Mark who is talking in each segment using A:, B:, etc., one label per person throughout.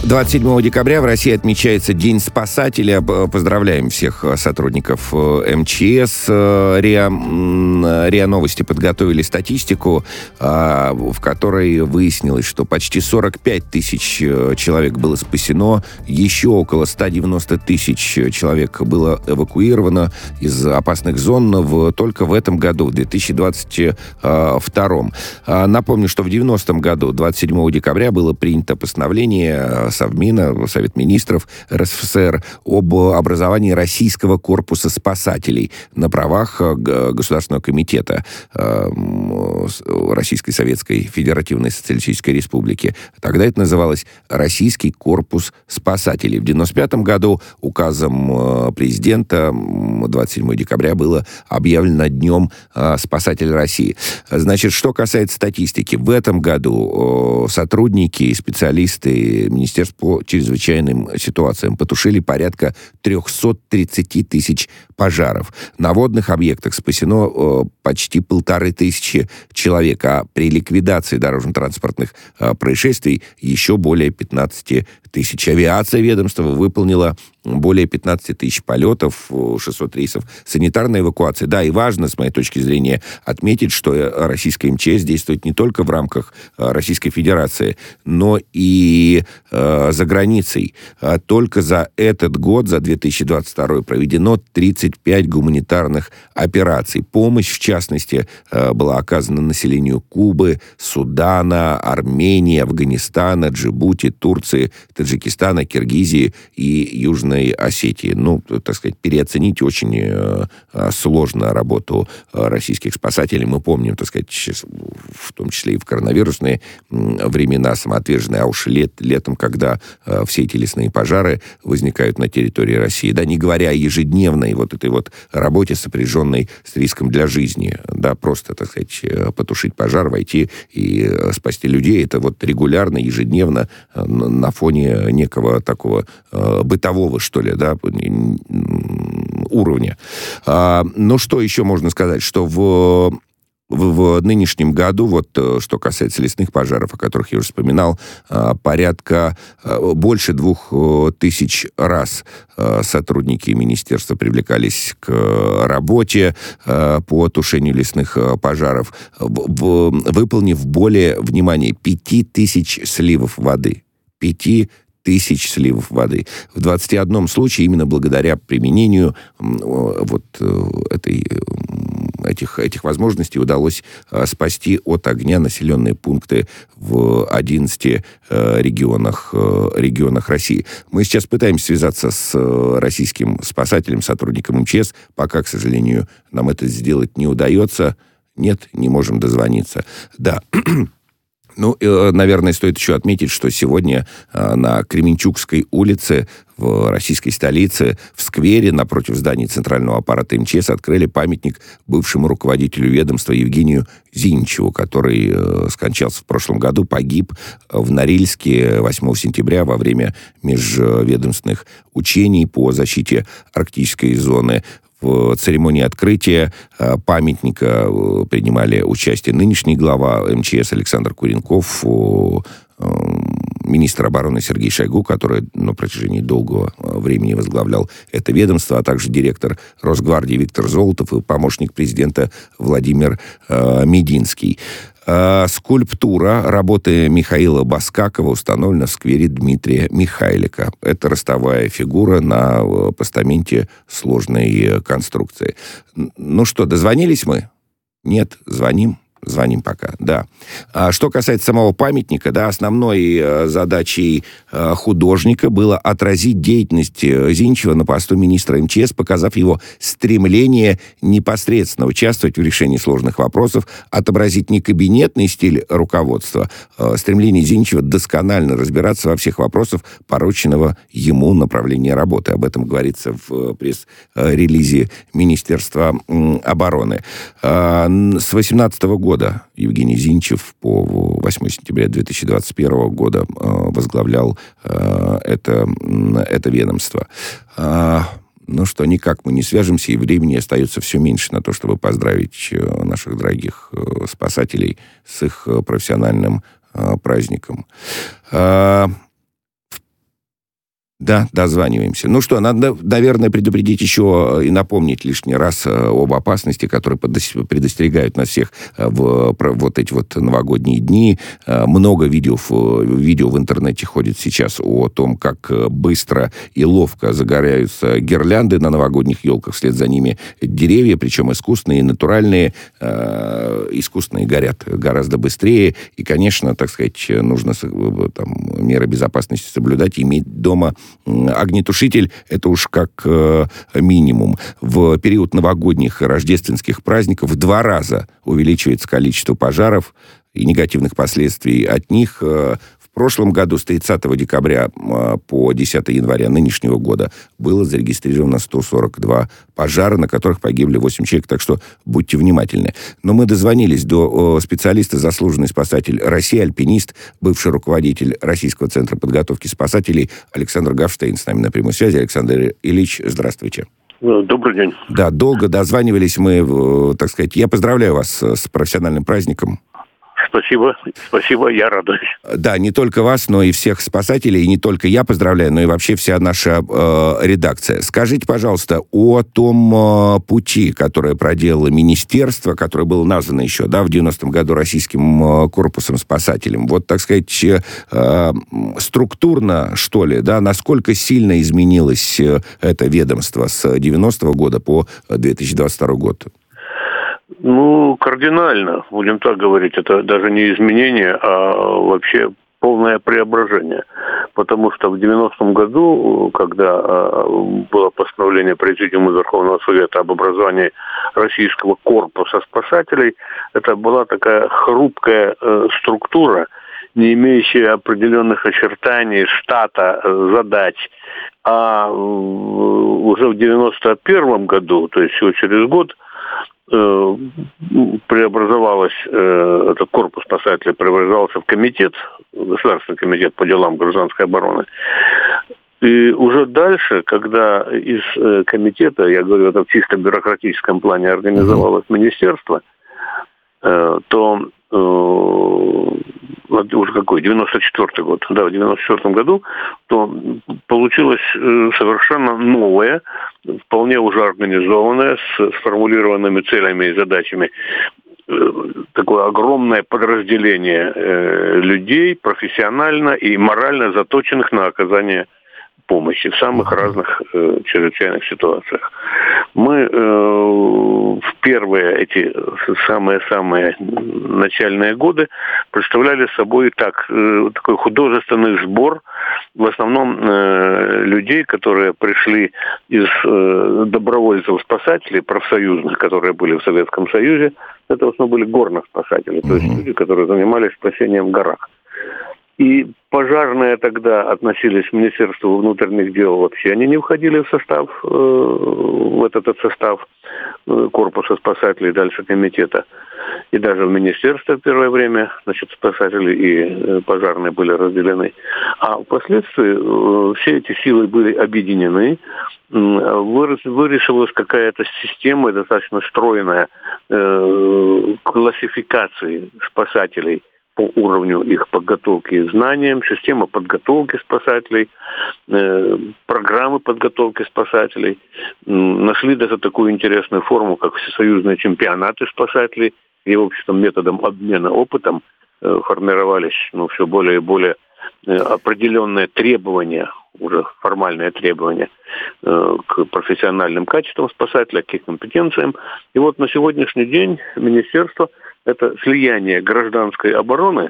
A: 27 декабря в России отмечается День спасателя. Поздравляем всех сотрудников МЧС. РИА Новости подготовили статистику, в которой выяснилось, что почти 45 тысяч человек было спасено, еще около 190 тысяч человек было эвакуировано из опасных зон только в этом году, в 2022. Напомню, что в 90-м году, 27 декабря, было принято постановление Совмина, Совет министров РСФСР об образовании Российского корпуса спасателей на правах Государственного комитета Российской Советской Федеративной Социалистической Республики. Тогда это называлось Российский корпус спасателей. В 95 году указом президента 27 декабря было объявлено Днем спасателя России. Значит, что касается статистики, в этом году сотрудники и специалисты Министерства по чрезвычайным ситуациям потушили порядка 330 тысяч пожаров. На водных объектах спасено почти 1500 человек, а при ликвидации дорожно-транспортных происшествий еще более 15 тысяч. Авиация ведомства выполнила более 15 тысяч полетов, 600 рейсов. Санитарная эвакуация. Да, и важно, с моей точки зрения, отметить, что российская МЧС действует не только в рамках Российской Федерации, но и за границей. Только за этот год, за 2022, проведено 35 гуманитарных операций. Помощь, в частности, была оказана населению Кубы, Судана, Армении, Афганистана, Джибути, Турции, Таджикистана, Киргизии и Южной Осетии. Ну, так сказать, переоценить очень сложно работу российских спасателей. Мы помним, так сказать, в том числе и в коронавирусные времена самоотверженные, а уж летом, когда все эти лесные пожары возникают на территории России, да, не говоря о ежедневной вот этой вот работе, сопряженной с риском для жизни, да, просто, так сказать, потушить пожар, войти и спасти людей, это вот регулярно, ежедневно на фоне некого такого бытового, что ли, да, уровня. Ну, что еще можно сказать, что в нынешнем году, вот что касается лесных пожаров, о которых я уже вспоминал, порядка больше 2000 раз сотрудники министерства привлекались к работе по тушению лесных пожаров, выполнив более, внимание, 5000 сливов воды. 5000 сливов воды. В 21 случае именно благодаря применению вот этих возможностей удалось спасти от огня населенные пункты в 11 регионах России. Мы сейчас пытаемся связаться с российским спасателем, сотрудником МЧС. Пока, к сожалению, нам это сделать не удается. Нет, не можем дозвониться. Да. Ну, наверное, стоит еще отметить, что сегодня на Кременчугской улице в российской столице, в сквере напротив здания Центрального аппарата МЧС открыли памятник бывшему руководителю ведомства Евгению Зиничеву, который скончался в прошлом году, погиб в Норильске 8 сентября во время межведомственных учений по защите арктической зоны. В церемонии открытия памятника принимали участие нынешний глава МЧС Александр Куренков, министр обороны Сергей Шойгу, который на протяжении долгого времени возглавлял это ведомство, а также директор Росгвардии Виктор Золотов и помощник президента Владимир Мединский. Скульптура работы Михаила Баскакова установлена в сквере Дмитрия Михайлика. Это ростовая фигура на постаменте сложной конструкции. Ну что, дозвонились мы? Нет, звоним пока, да. Что касается самого памятника, да, основной задачей художника было отразить деятельность Зиничева на посту министра МЧС, показав его стремление непосредственно участвовать в решении сложных вопросов, отобразить не кабинетный стиль руководства, стремление Зиничева досконально разбираться во всех вопросах порученного ему направления работы. Об этом говорится в пресс-релизе Министерства обороны. С 2018 года Евгений Зиничев по 8 сентября 2021 года возглавлял это ведомство. Ну что, никак мы не свяжемся, и времени остается все меньше на то, чтобы поздравить наших дорогих спасателей с их профессиональным праздником. Да, дозваниваемся. Ну что, надо, наверное, предупредить еще и напомнить лишний раз об опасности, которые предостерегают нас всех в вот эти вот новогодние дни. Много видео в интернете ходит сейчас о том, как быстро и ловко загораются гирлянды на новогодних елках, вслед за ними деревья, причем искусственные и натуральные. Искусственные горят гораздо быстрее. И, конечно, так сказать, нужно там меры безопасности соблюдать, иметь дома огнетушитель, это уж как минимум. В период новогодних и рождественских праздников в 2 раза увеличивается количество пожаров и негативных последствий от них. В прошлом году с 30 декабря по 10 января нынешнего года было зарегистрировано 142 пожара, на которых погибли 8 человек, так что будьте внимательны. Но мы дозвонились до специалиста, заслуженный спасатель России, альпинист, бывший руководитель Российского центра подготовки спасателей Александр Гавштейн с нами на прямой связи. Александр Ильич, здравствуйте.
B: Добрый день.
A: Да, долго дозванивались мы, так сказать. Я поздравляю вас с профессиональным праздником.
B: Спасибо, я радуюсь.
A: Да, не только вас, но и всех спасателей, и не только я поздравляю, но и вообще вся наша редакция. Скажите, пожалуйста, о том пути, который проделало министерство, которое было названо еще, да, в 90-м году Российским корпусом спасателем. Вот, так сказать, структурно, что ли, да, насколько сильно изменилось это ведомство с 90-го года по 2022 год?
B: Кардинально, будем так говорить. Это даже не изменение, а вообще полное преображение. Потому что в 90-м году, когда было постановление Президиума Верховного Совета об образовании Российского корпуса спасателей, это была такая хрупкая структура, не имеющая определенных очертаний, штата, задач. А уже в 91-м году, то есть всего через год, преобразовалось, этот корпус спасателей преобразовался в комитет, Государственный комитет по делам гражданской обороны. И уже дальше, когда из комитета, я говорю, это в чисто бюрократическом плане организовалось министерство, то уже какой, 94-й год, да, в 94-м году, то получилось совершенно новое, вполне уже организованное, с сформулированными целями и задачами, такое огромное подразделение людей, профессионально и морально заточенных на оказание помощи в самых разных чрезвычайных ситуациях. Мы в первые эти самые-самые начальные годы представляли собой такой художественный сбор, в основном людей, которые пришли из добровольцев-спасателей, профсоюзных, которые были в Советском Союзе. Это в основном были горных спасателей, то есть люди, которые занимались спасением в горах. И пожарные тогда относились к Министерству внутренних дел вообще. Они не входили в состав, в этот состав корпуса спасателей, дальше комитета. И даже в министерстве в первое время, спасатели и пожарные были разделены. А впоследствии все эти силы были объединены. Вырисовалась какая-то система, достаточно стройная, классификации спасателей по уровню их подготовки и знаниям, система подготовки спасателей, программы подготовки спасателей. Нашли даже такую интересную форму, как всесоюзные чемпионаты спасателей, и, в общем, методом обмена опытом формировались все более и более определенные требования, уже формальные требования к профессиональным качествам спасателя, к их компетенциям. И вот на сегодняшний день министерство – это слияние гражданской обороны,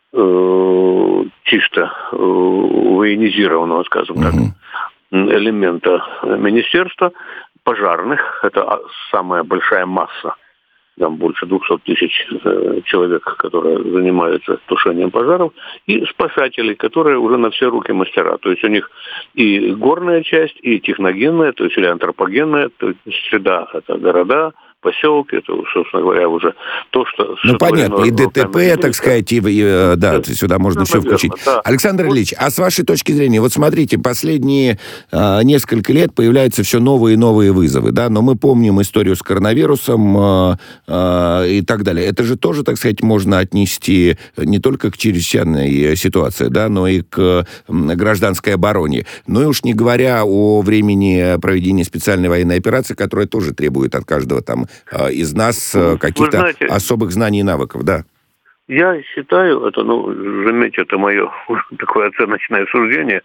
B: чисто военизированного, скажем так, элемента министерства, пожарных, это самая большая масса, там больше 200 тысяч человек, которые занимаются тушением пожаров, и спасателей, которые уже на все руки мастера. То есть у них и горная часть, и техногенная, то есть или антропогенная, то есть среда, это города, поселке, это, собственно говоря, уже то, что...
A: Ну, понятно, и ДТП, так сказать, да, сюда можно все включить. Да. Александр Ильич, а с вашей точки зрения, вот смотрите, последние несколько лет появляются все новые и новые вызовы, да, но мы помним историю с коронавирусом и так далее. Это же тоже, так сказать, можно отнести не только к чрезвычайной ситуации, да, но и к гражданской обороне. Ну и уж не говоря о времени проведения специальной военной операции, которая тоже требует от каждого там из нас каких-то особых знаний и навыков, да.
B: Я считаю, это, заметьте, это мое такое оценочное суждение.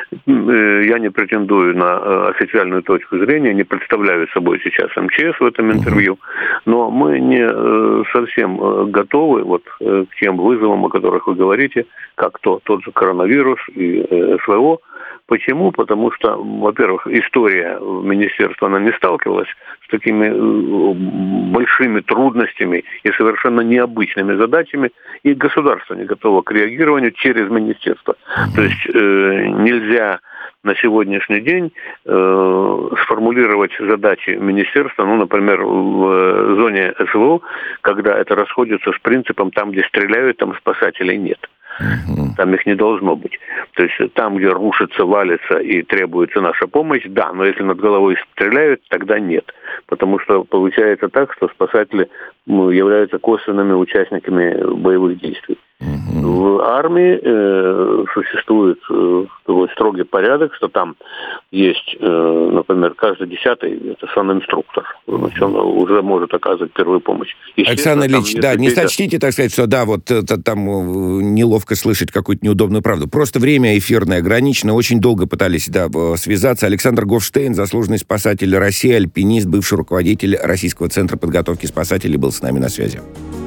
B: Я не претендую на официальную точку зрения, не представляю собой сейчас МЧС в этом интервью, но мы не совсем готовы вот к тем вызовам, о которых вы говорите, как тот же коронавирус и СВО. Почему? Потому что, во-первых, история министерства, она не сталкивалась с такими большими трудностями и совершенно необычными задачами, и государство не готово к реагированию через министерство. То есть нельзя на сегодняшний день сформулировать задачи министерства, например, в зоне СВО, когда это расходится с принципом «там, где стреляют, там спасателей нет». Там их не должно быть. То есть там, где рушится, валится и требуется наша помощь, да, но если над головой стреляют, тогда нет. Потому что получается так, что спасатели являются косвенными участниками боевых действий. В армии существует такой строгий порядок, что там есть, например, каждый 10-й это санинструктор. Значит, он уже может оказывать первую помощь.
A: Александр Ильич, да, не сочтите, так сказать, что да, вот там неловко слышать какую-то неудобную правду. Просто время эфирное ограничено. Очень долго пытались связаться. Александр Гофштейн, заслуженный спасатель России, альпинист, бывший руководитель Российского центра подготовки спасателей, был с нами на связи.